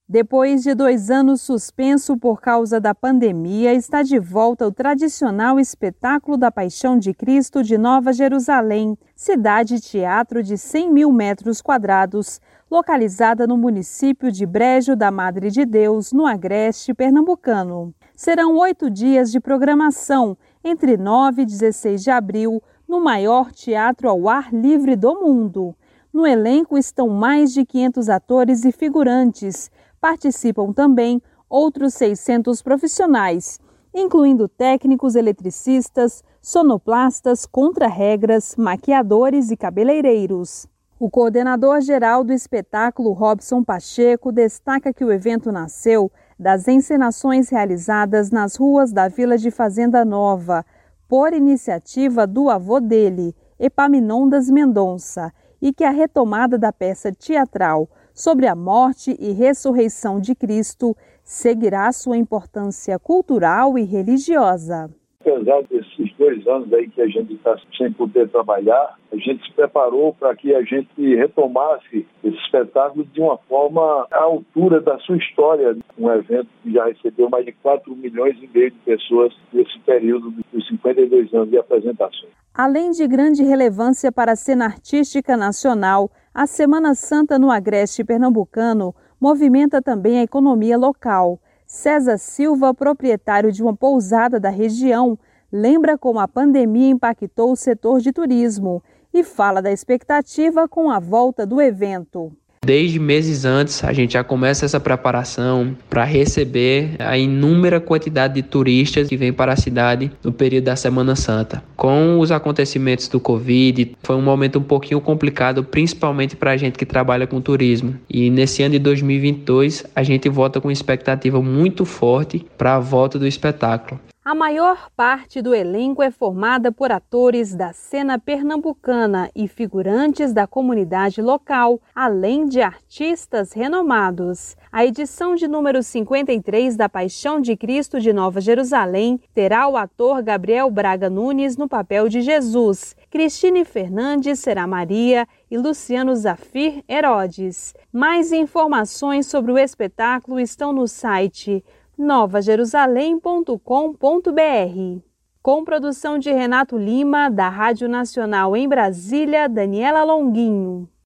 Depois de 2 anos suspenso por causa da pandemia, está de volta o tradicional espetáculo da Paixão de Cristo de Nova Jerusalém, cidade-teatro de 100 mil metros quadrados, localizada no município de Brejo da Madre de Deus, no agreste pernambucano. Serão 8 dias de programação, entre 9 e 16 de abril, no maior teatro ao ar livre do mundo. No elenco estão mais de 500 atores e figurantes. Participam também outros 600 profissionais, incluindo técnicos eletricistas, sonoplastas, contra-regras, maquiadores e cabeleireiros. O coordenador-geral do espetáculo, Robson Pacheco, destaca que o evento nasceu das encenações realizadas nas ruas da Vila de Fazenda Nova, por iniciativa do avô dele, Epaminondas Mendonça, e que a retomada da peça teatral sobre a morte e ressurreição de Cristo seguirá sua importância cultural e religiosa. Apesar desses 2 anos aí que a gente está sem poder trabalhar, a gente se preparou para que a gente retomasse esse espetáculo de uma forma à altura da sua história. Um evento que já recebeu mais de 4,5 milhões de pessoas nesse período dos 52 anos de apresentações. Além de grande relevância para a cena artística nacional, a Semana Santa no agreste pernambucano movimenta também a economia local. César Silva, proprietário de uma pousada da região, lembra como a pandemia impactou o setor de turismo e fala da expectativa com a volta do evento. Desde meses antes, a gente já começa essa preparação para receber a inúmera quantidade de turistas que vêm para a cidade no período da Semana Santa. Com os acontecimentos do Covid, foi um momento um pouquinho complicado, principalmente para a gente que trabalha com turismo. E nesse ano de 2022, a gente volta com expectativa muito forte para a volta do espetáculo. A maior parte do elenco é formada por atores da cena pernambucana e figurantes da comunidade local, além de artistas renomados. A edição de número 53 da Paixão de Cristo de Nova Jerusalém terá o ator Gabriel Braga Nunes no papel de Jesus, Cristine Fernandes será Maria e Luciano Zafir Herodes. Mais informações sobre o espetáculo estão no site novajerusalém.com.br. Com produção de Renato Lima, da Rádio Nacional em Brasília, Daniela Longuinho.